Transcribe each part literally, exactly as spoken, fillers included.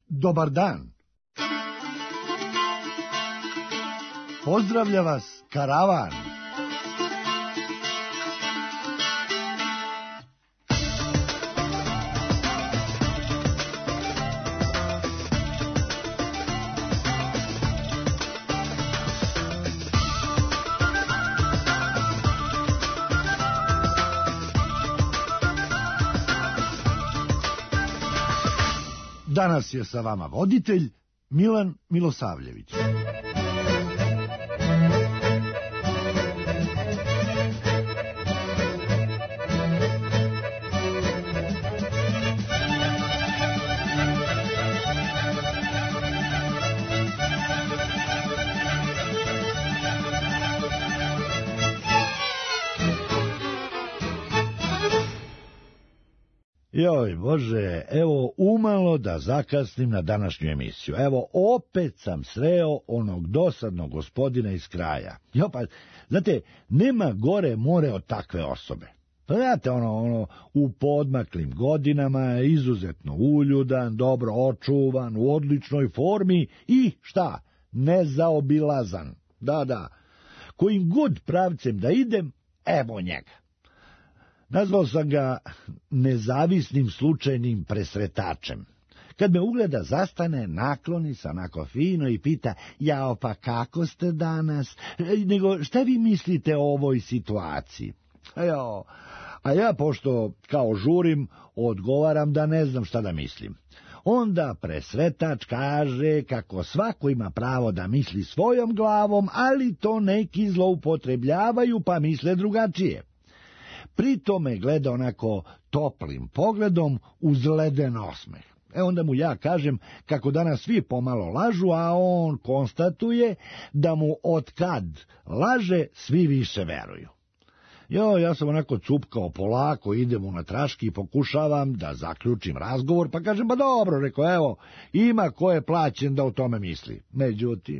Dobar dan. Pozdravlja vas karavan. Danas je sa vama voditelj Milan Milosavljević. Joj, Bože, evo umalo da zakasnim na današnju emisiju. Evo, opet sam sreo onog dosadnog gospodina iz kraja. Jo, pa, znate, nema gore more od takve osobe. Pa, znate, ono, ono, u podmaklim godinama, izuzetno uljudan, dobro očuvan, u odličnoj formi i, šta, nezaobilazan. Da, da, kojim god pravcem da idem, evo njega. Nazvao sam ga nezavisnim slučajnim presretačem. Kad me ugleda, zastane, nakloni se onako fino i pita: jao, pa kako ste danas? Nego, šta vi mislite o ovoj situaciji? Jao, a ja, pošto kao žurim, odgovaram da ne znam šta da mislim. Onda presretač kaže kako svako ima pravo da misli svojom glavom, ali to neki zloupotrebljavaju pa misle drugačije. Pri tome gleda onako toplim pogledom uz leden osmeh. E onda mu ja kažem kako danas svi pomalo lažu, a on konstatuje da mu otkad laže svi više veruju. Jo, ja sam onako cupkao polako, idem u natraški i pokušavam da zaključim razgovor, pa kažem, ba dobro, reko, evo, ima ko je plaćen da o tome misli. Međutim,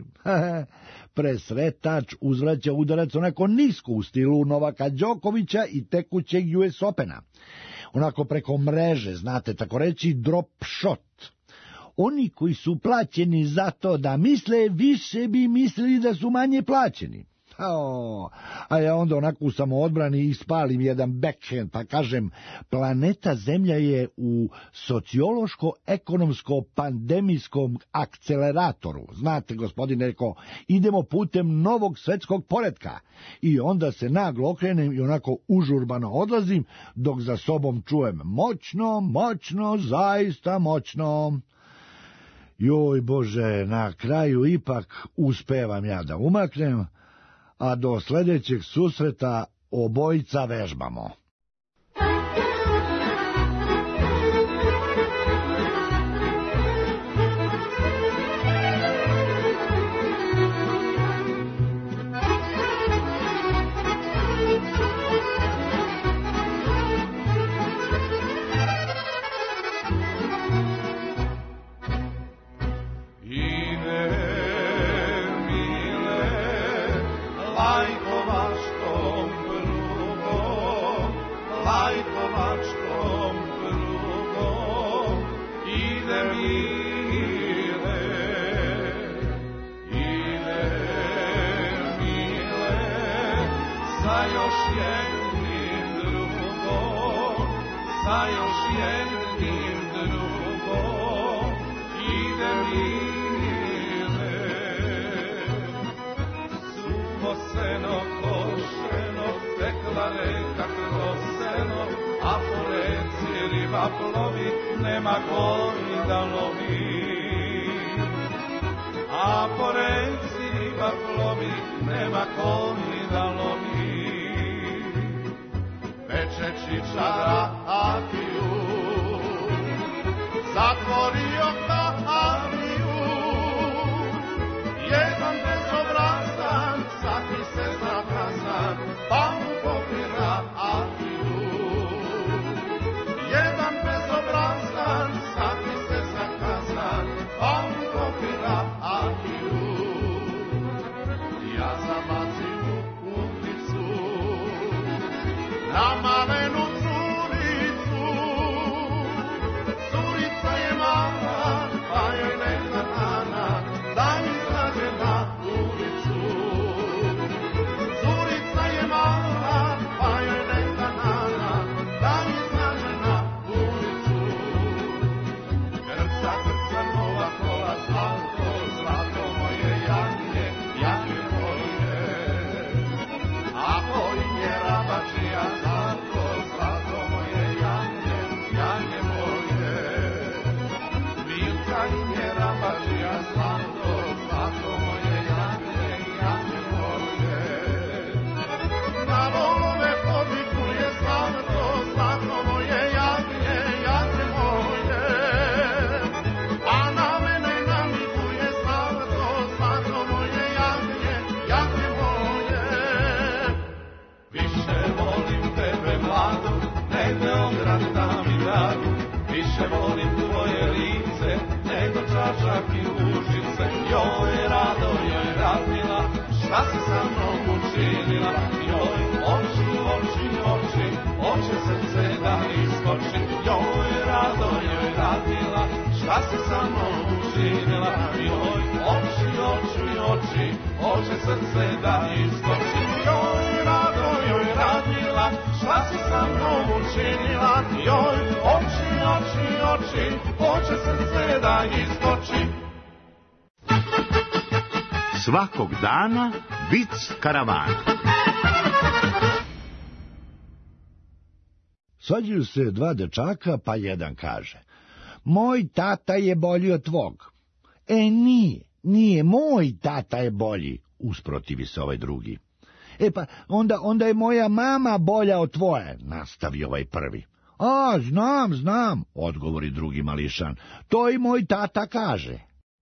presretač uzvraća udarac onako nisko u stilu Novaka Đokovića i tekućeg U S Opena. Onako preko mreže, znate, tako reći, drop shot. Oni koji su plaćeni za to da misle, više bi mislili da su manje plaćeni. Oh, a ja onda onako u samoodbrani ispalim jedan backhand, pa kažem, planeta Zemlja je u sociološko-ekonomsko-pandemijskom akceleratoru. Znate, gospodine, reko, idemo putem novog svetskog poretka. I onda se naglo okrenem i onako užurbano odlazim, dok za sobom čujem moćno, moćno, zaista moćno. Joj, Bože, na kraju ipak uspevam ja da umaknem, a do sljedećeg susreta obojica vežbamo. Plovi, nema koji da lovi, a po reci riba plovi, nema koji da lovi. Peče čičara Akiju, zatvorio Aviju, jedan bezobrazan, sakri se zakazan, pa mu pokira Akiju. Ja zabacim u pražak i ružice, joj rado, joj radila, šta si sa mnom učinila, joj oči, oči, oči, oče srce da iskoči, joj rado, joj radila, šta si sa mnom učinila, joj oči, oči, oči, oče srce da iskoči, joj rado, joj radila, šta si sa mnom učinila, joj oči, oči, oči, oče srce da iskoči. Svakog dana vic karavana. Svađaju se dva dečaka, pa jedan kaže: moj tata je bolji od tvog. E, nije, nije, moj tata je bolji, usprotivi se ovaj drugi. E pa, onda, onda je moja mama bolja od tvoje, nastavi ovaj prvi. A, znam, znam, odgovori drugi mališan, to i moj tata kaže.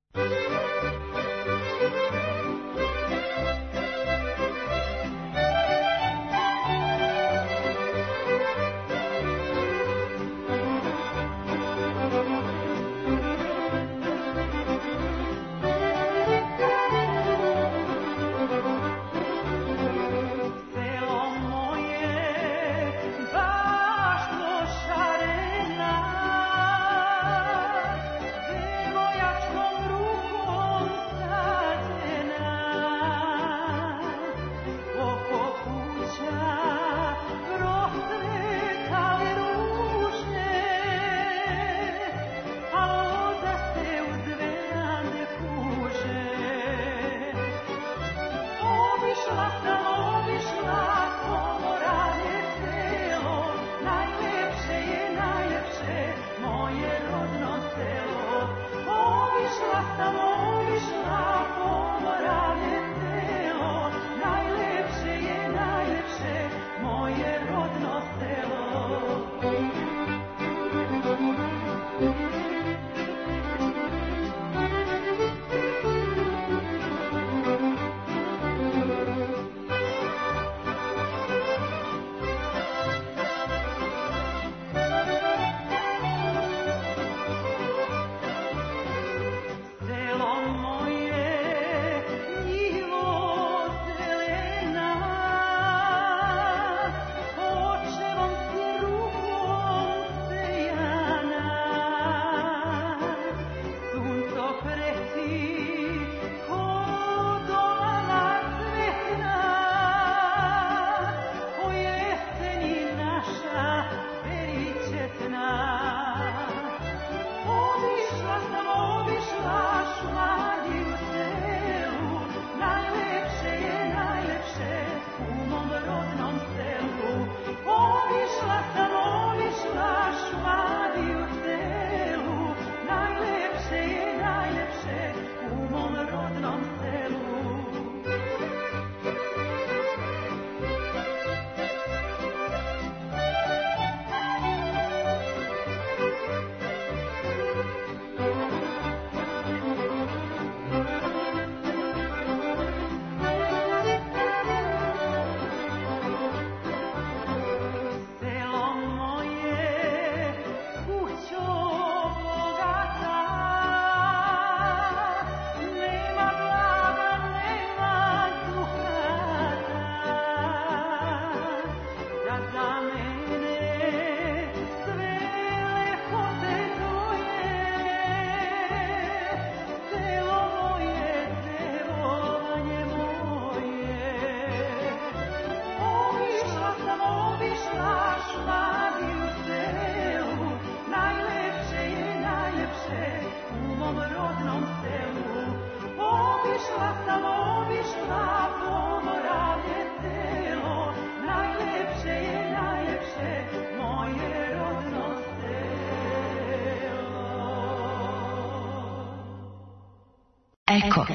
Eko.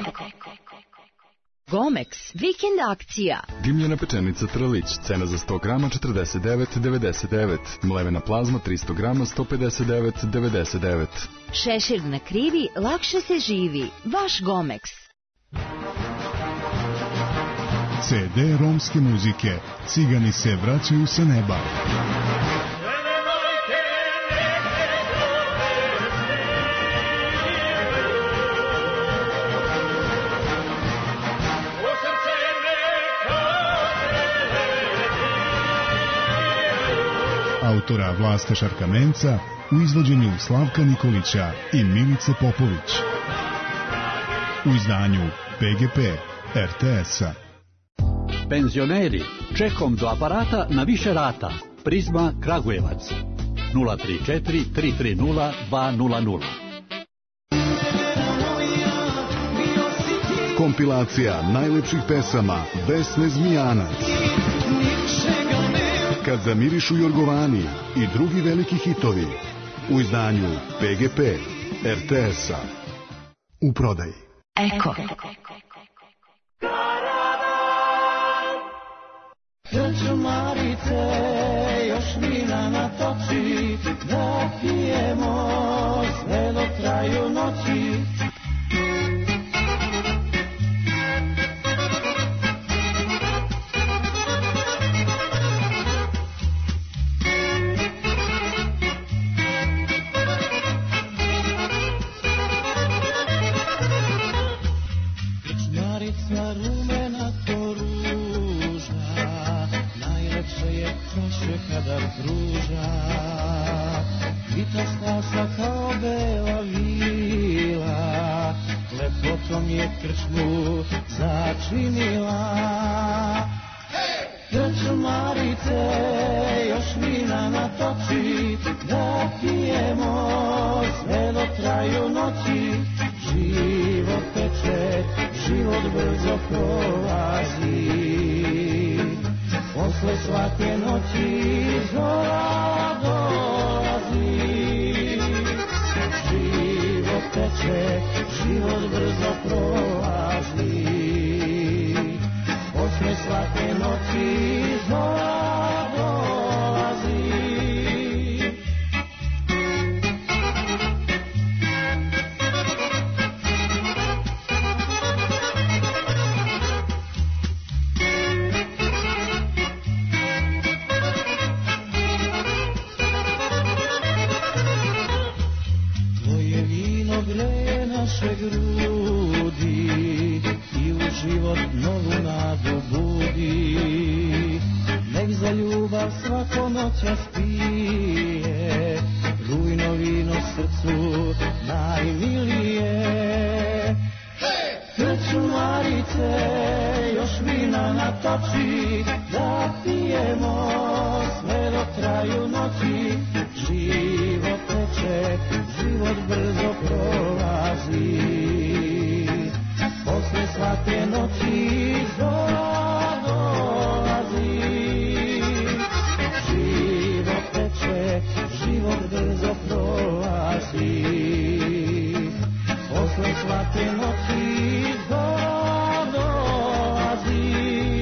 Gomex, vikend akcija. Dimljena pečenica Trlić, cena za sto grama četrdeset devet devedeset devet. Mlevena plazma tristo grama sto pedeset devet devedeset devet. Šešir na krivi, lakše se živi. Vaš Gomex. ce de romske muzike. Cigani se vraćaju sa neba. autora Vlasta Šarkamenca u izvođenju Slavka Nikolića i Milice Popović. U izdanju P G P R T S-a. Penzioneri, čekom do aparata na više rata. Prizma Kragujevac. nula tri četiri tri tri nula dva nula nula. Kompilacija najlepših pesama Vesne Zmijanac. Kad zamirišu Jorgovani i drugi veliki hitovi. U izdanju P G P R T S-a. U prodaji. Eko. Krčmarice, još vina natoči, da pijemo sve do kraju noći. Krčmarica rumena ko ruža, najlepše je kaše kada pruža. Vita stasa kao bela vila, lepotom je krčmu začinila. Krčmarice, još vina natoči, da pijemo sve do kraju noći. Život teče, život brzo prolazi, posle svake noći zora dolazi. Život teče, život brzo prolazi, posle svake noći zora dolazi. Tvoje vino greje naše grudi i u život novu nadu budi. Nek za ljubav svako noćas pije, rujno vino srcu najmilije. Krčmarice, još vina natoči, da pijemo sve do kraju noći. Život teče, život brzo prolazi, posle svake noći zora dolazi. Život teče, život brzo prolazi, posle svake noći zora dolazi.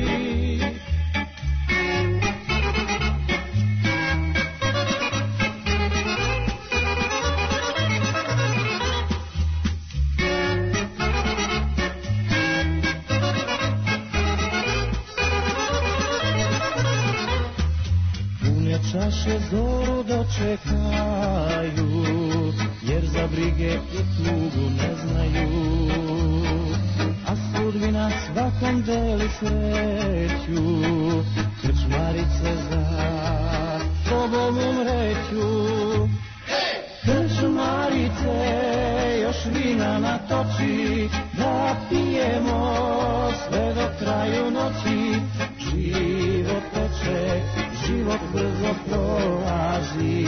Pune čaše zoru dočekaju, jer za brige i tugu ne znaju. A sudbina svakom deli sreću, krčmarice za tobom umreću. Krčmarice, još vina natoči, da pijemo sve do kraju noći. Život teče, život brzo prolazi,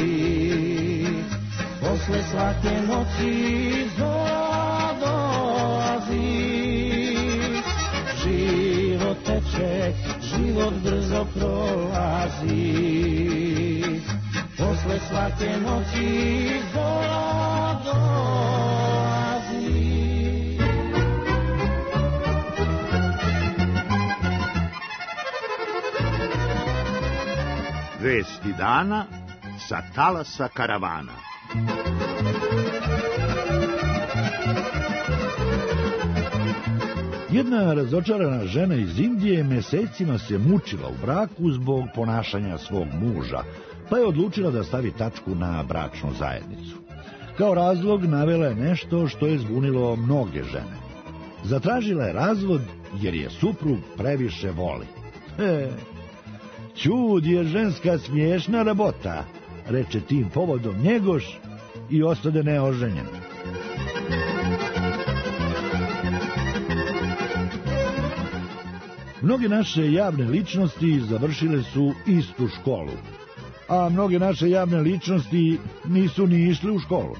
posle svake noći zora dolazi. Život teče, život brzo prolazi, posle svake noći zora dolazi. Vesti dana sa talasa karavana. Jedna razočarana žena iz Indije mesecima se mučila u braku zbog ponašanja svog muža, pa je odlučila da stavi tačku na bračnu zajednicu. Kao razlog navela je nešto što je zbunilo mnoge žene. Zatražila je razvod jer je suprug previše voli. E, Ćud je ženska smiješna rabota, reče tim povodom Njegoš i ostade neoženjen. Mnoge naše javne ličnosti završile su istu školu, a mnoge naše javne ličnosti nisu ni išli u školu.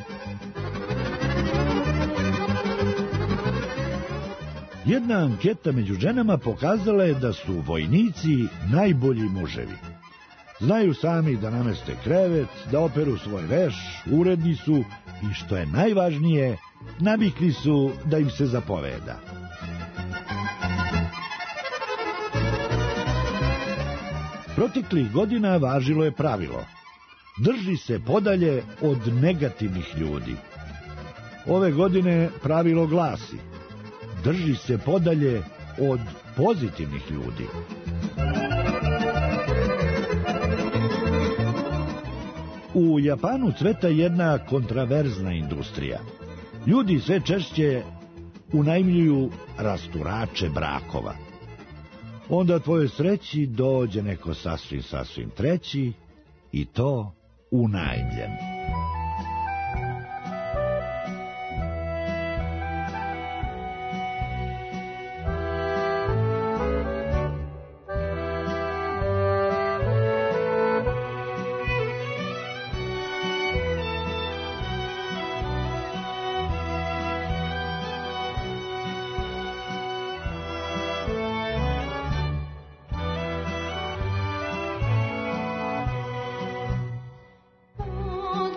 Jedna anketa među ženama pokazala je da su vojnici najbolji muževi. Znaju sami da nameste krevet, da operu svoj veš, uredni su i, što je najvažnije, navikli su da im se zapoveda. Proteklih godina važilo je pravilo: drži se podalje od negativnih ljudi. Ove godine pravilo glasi: drži se podalje od pozitivnih ljudi. U Japanu cveta jedna kontraverzna industrija. Ljudi sve češće unajmljuju rasturače brakova. Onda tvojoj sreći dođe neko sasvim, sasvim treći i to unajmljen. Od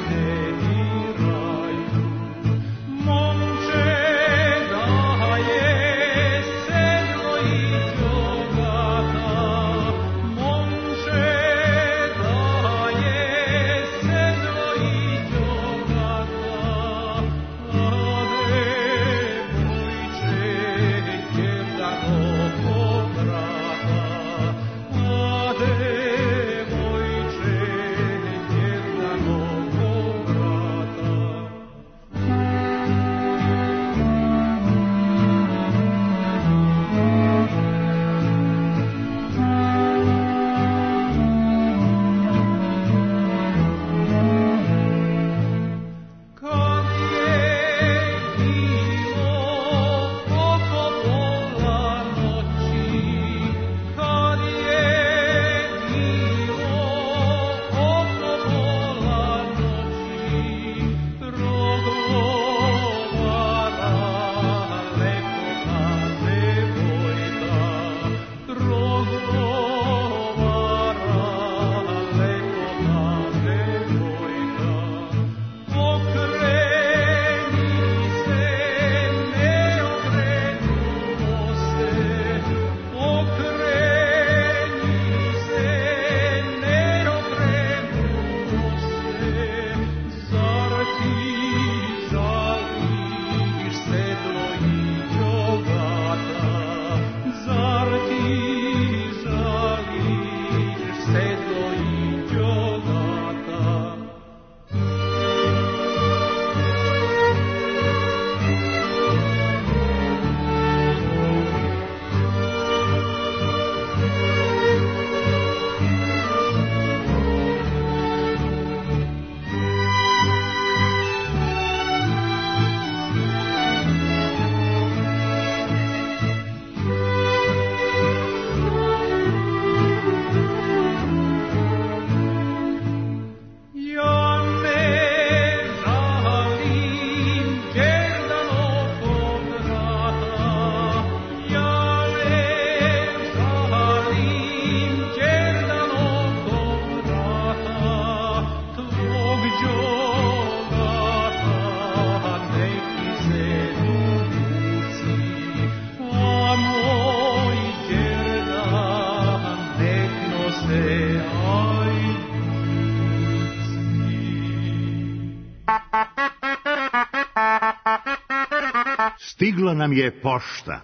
Stigla nam je pošta.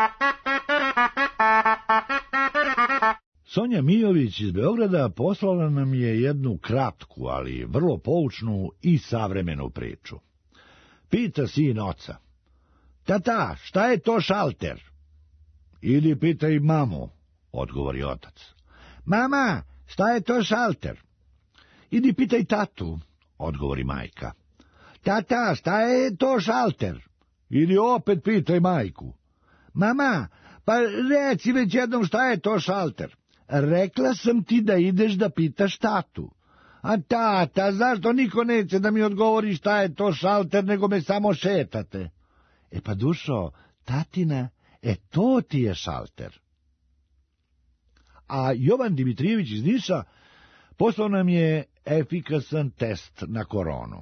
Sonja Mijović iz Beograda poslala nam je jednu kratku, ali vrlo poučnu i savremenu priču. Pita sin oca: tata, šta je to šalter? Idi pitaj mamu, odgovori otac. Mama, šta je to šalter? Idi pitaj tatu, odgovori majka. Tata, šta je to šalter? Idi opet pitaj majku. Mama, pa reci već jednom šta je to šalter. Rekla sam ti da ideš da pitaš tatu. A tata, zašto niko neće da mi odgovori šta je to šalter, nego me samo šetate? E pa dušo, tatina, e to ti je šalter. A Jovan Dimitrijević iz Niša poslao nam je efikasan test na koronu.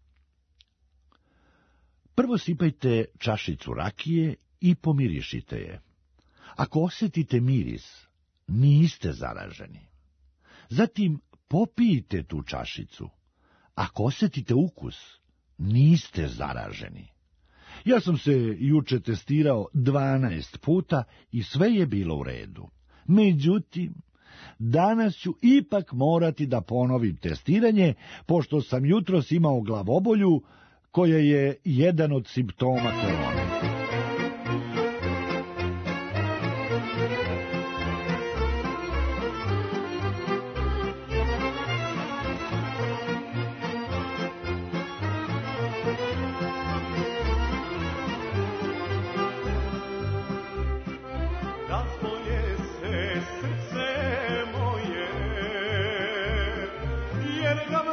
Prvo sipajte čašicu rakije i pomirišite je. Ako osjetite miris, niste zaraženi. Zatim popijte tu čašicu. Ako osjetite ukus, niste zaraženi. Ja sam se juče testirao dvanaest puta i sve je bilo u redu. Međutim, danas ću ipak morati da ponovim testiranje, pošto sam jutros imao glavobolju, koja je jedan od simptoma korone.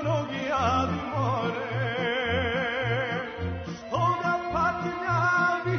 Što ga patnja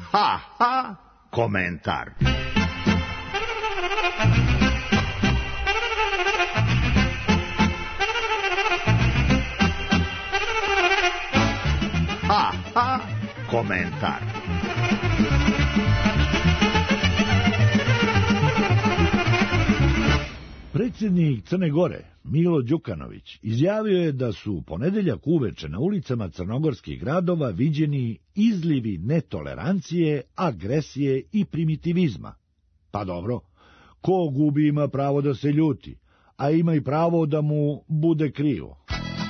Ha, ha, komentar. Ha, ha, komentar. Predsjednik Crne Gore, Milo Đukanović, izjavio je da su u ponedeljak uveče na ulicama crnogorskih gradova viđeni izlivi netolerancije, agresije i primitivizma. Pa dobro, ko gubi ima pravo da se ljuti, a ima i pravo da mu bude krivo.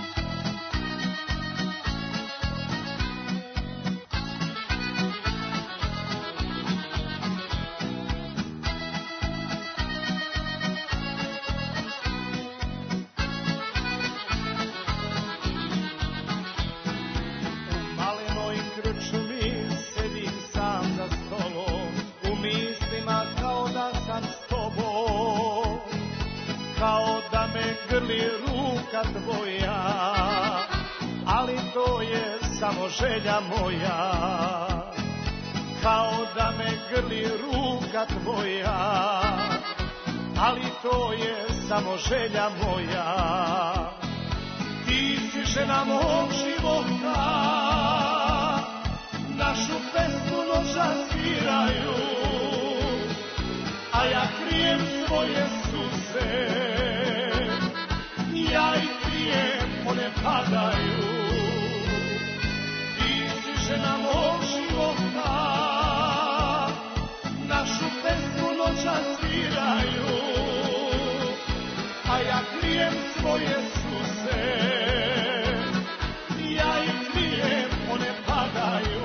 Želja moja, kao da me grli ruka tvoja, ali to je samo želja moja. Ti si žena mog života, našu pesmu noća sviraju, a ja krijem svoje suze, ja ih krijem, one padaju. Žena mog života, našu pesmu noća sviraju, a ja krijem svoje suze, ja ih krijem, one padaju.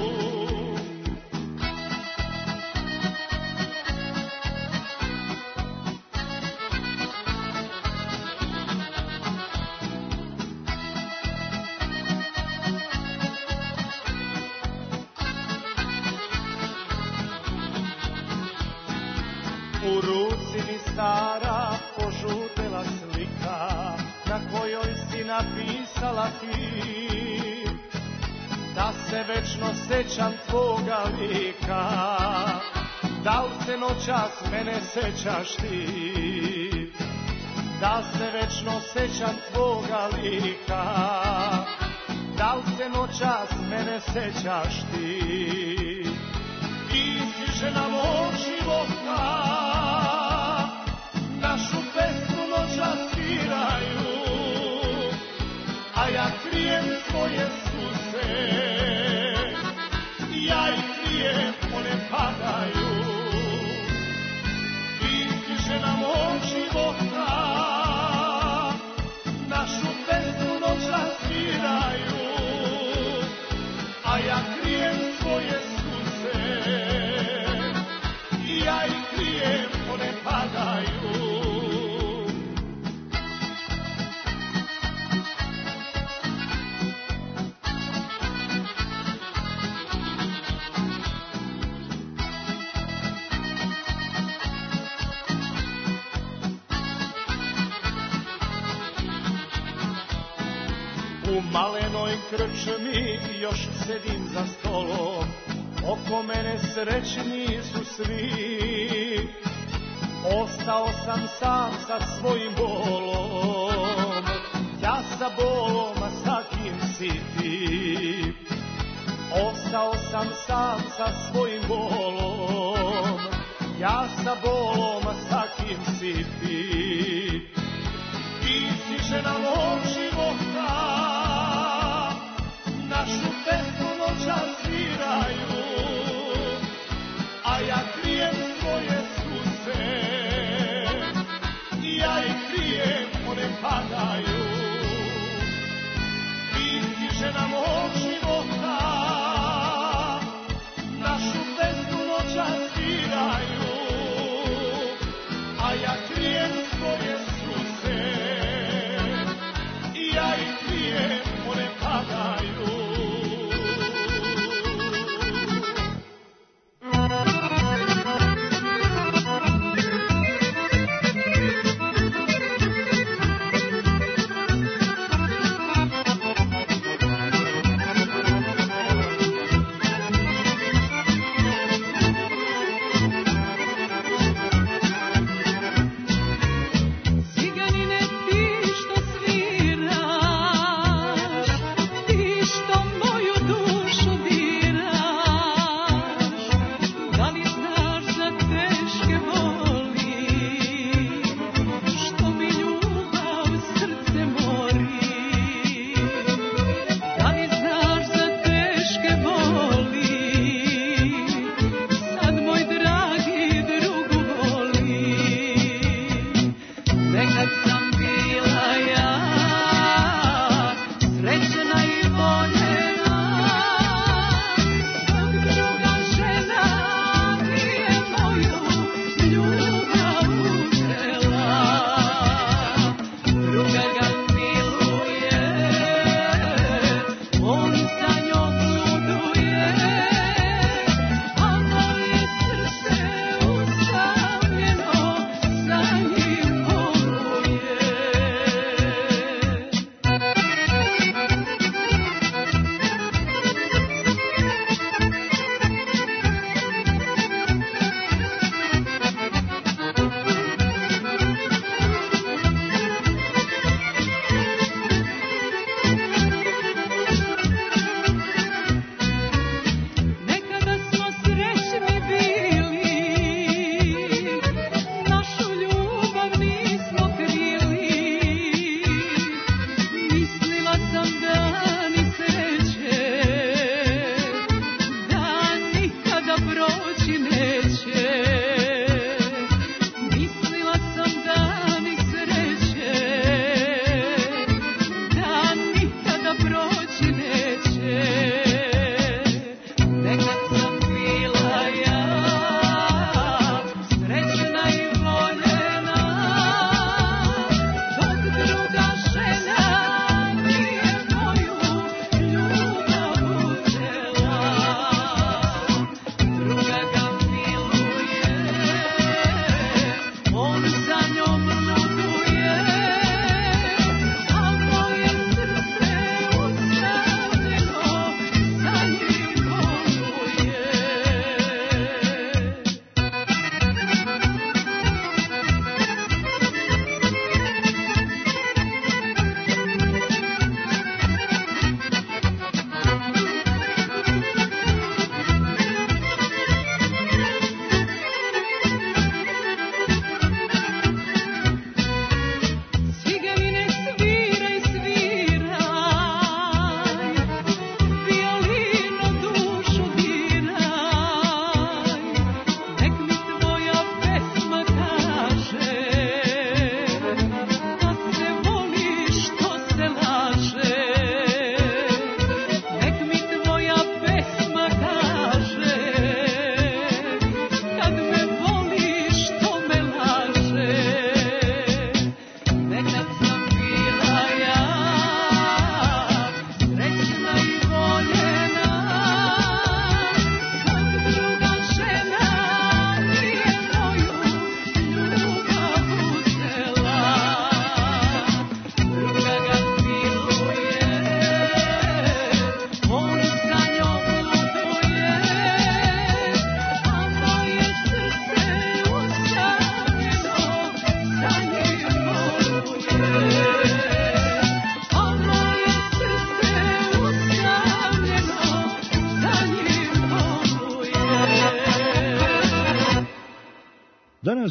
U ruci mi stara požutela slika, na kojoj si napisala ti, da se večno sećam tvoga lika. Da li se noćas mene sećaš ti? Da se večno sećam tvoga lika. Da li se noćas mene sećaš ti? Ti si žena mog života, našu pesmu noća sviraju, a ja krijem svoje suze, ja ih krijem, one padaju. Ti si žena mog života, našu pesmu noća sviraju, a ja krijem svoje suze, ja ih krijem, one padaju. U malenoj krčmi još sedim za stolom, oko mene srećni su svi. Ostao sam sam sa svojim bolom, ja sa bolom, a sa kim si ti? Ostao sam sam sa svojim bolom, ja sa bolom, a sa kim si ti? Ti si žena mog života, našu pesmu noća sviraju, a ja krijem svoje suze, ja ih krijem, one padaju. Ti si žena mog života, našu pesmu noća sviraju, a ja krijem svoje suze,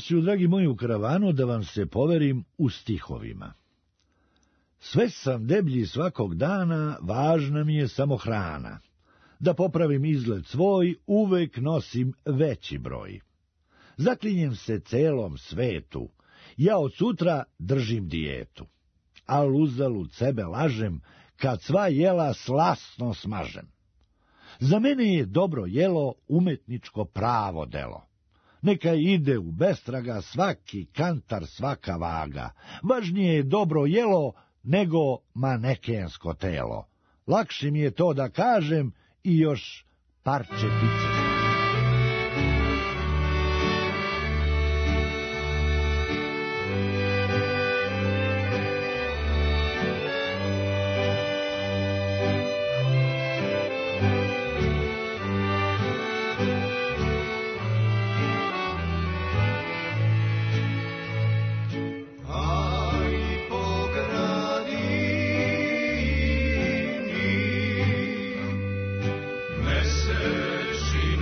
emisiju, dragi moji, u karavanu da vam se poverim u stihovima. Sve sam deblji svakog dana, važna mi je samo hrana. Da popravim izgled svoj, uvek nosim veći broj. Zaklinjem se celom svetu, ja od sutra držim dijetu. Al uzalud sebe lažem, kad sva jela slasno smažem. Za mene je dobro jelo umetničko pravo delo. Neka ide u bestraga svaki kantar, svaka vaga. Važnije je dobro jelo nego manekensko telo. Lakše mi je to da kažem i još parče pice. Mesečina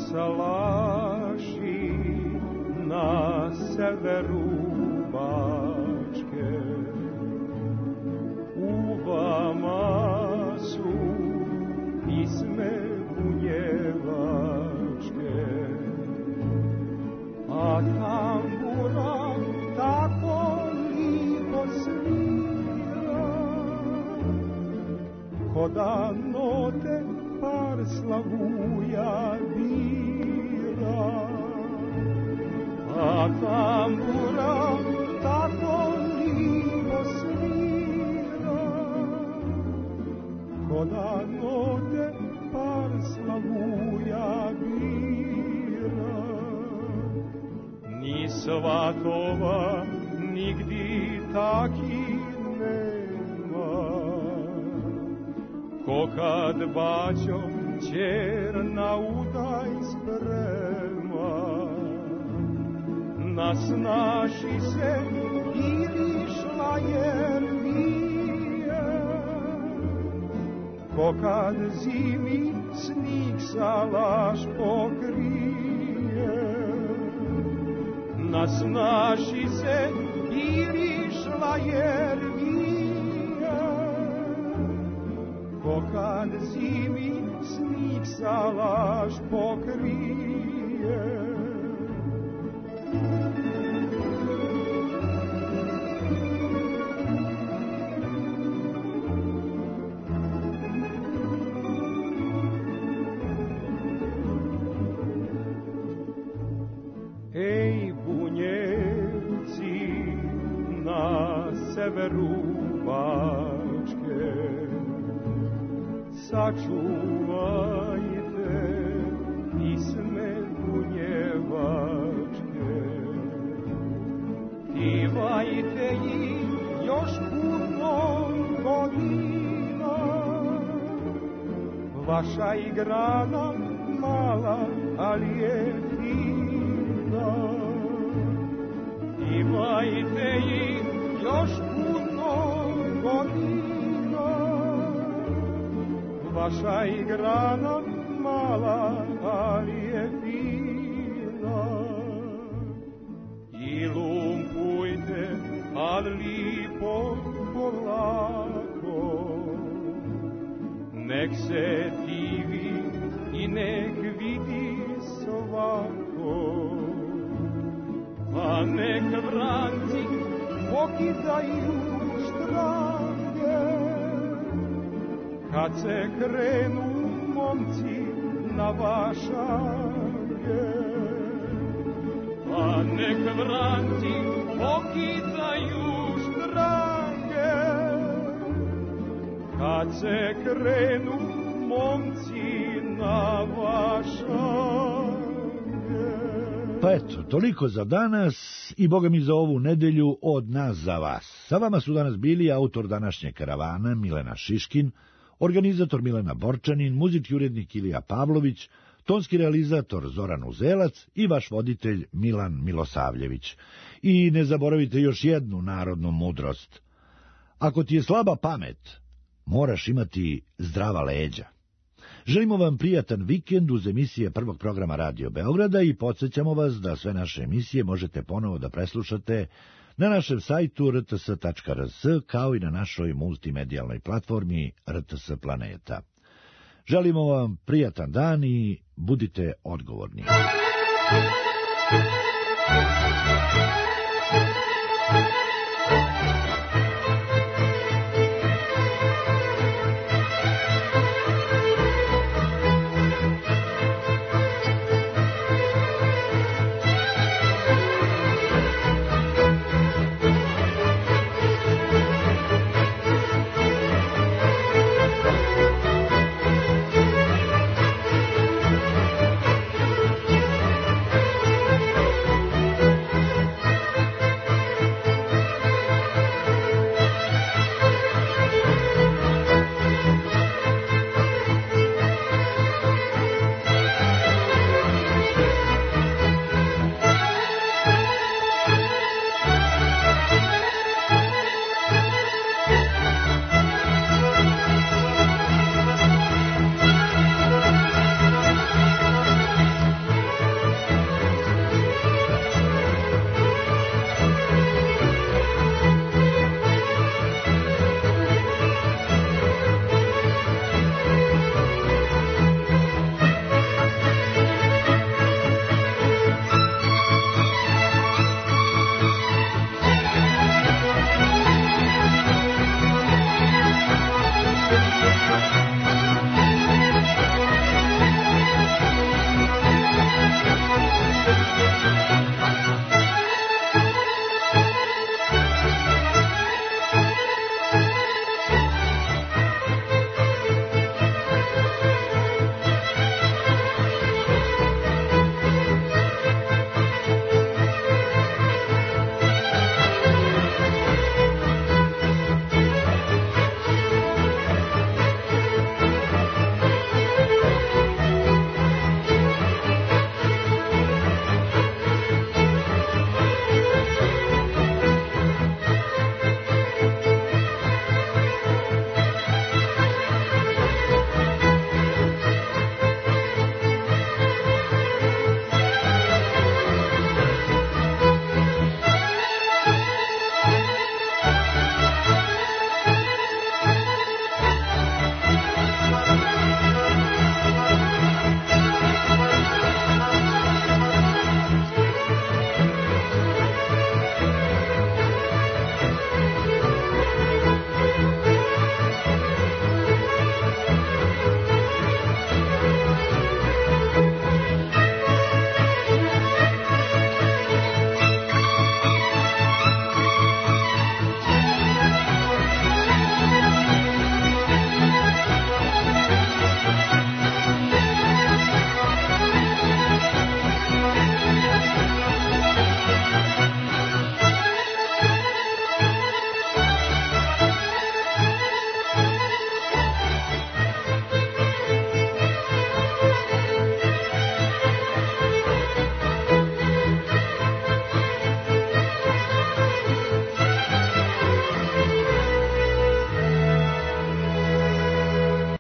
salaši na severu Bačke. U vama su pisme bunjevačke, a tambura tako lipo svira, ko da note par slavuja bira. A tambura tako lipo svira, ko da note par slavuja bira. Ni svatova nigdi taki nema, ko kad baćo ćer na udaj sprema. Nasnaši se ili šla jer vije, ko kad zimi snig salaš pokrije. Nasnaši se ili šla jer vije, ko kad zimi snig salaš pokrije. Ej, bunjevci na severu Bačke, sačuvajte pisme bunjevačke. Pivajte ih još puno godina, vaša igrana mala, ali je fina. Pivajte ih još puno godina, vaša igrana mala, ali je fina. I lumpujte, ali lipo polako, nek se divi i nek vidi svako. A nek vranci pokidaju štrange, kad se krenu momci na vašange. A nek vranci pokidaju štrange, kad se krenu momci na vašange. Pa eto, toliko za danas i boga mi za ovu nedelju od nas za vas. Sa vama su danas bili autor današnje karavana Milena Šiškin, organizator Milena Borčanin, muzički urednik Ilija Pavlović, tonski realizator Zoran Uzelac i vaš voditelj Milan Milosavljević. I ne zaboravite još jednu narodnu mudrost. Ako ti je slaba pamet, moraš imati zdrava leđa. Želimo vam prijatan vikend uz emisije prvog programa Radio Beograda i podsjećamo vas da sve naše emisije možete ponovo da preslušate na našem sajtu r t s tačka r s kao i na našoj multimedijalnoj platformi R T S Planeta. Želimo vam prijatan dan i budite odgovorni. Thank you.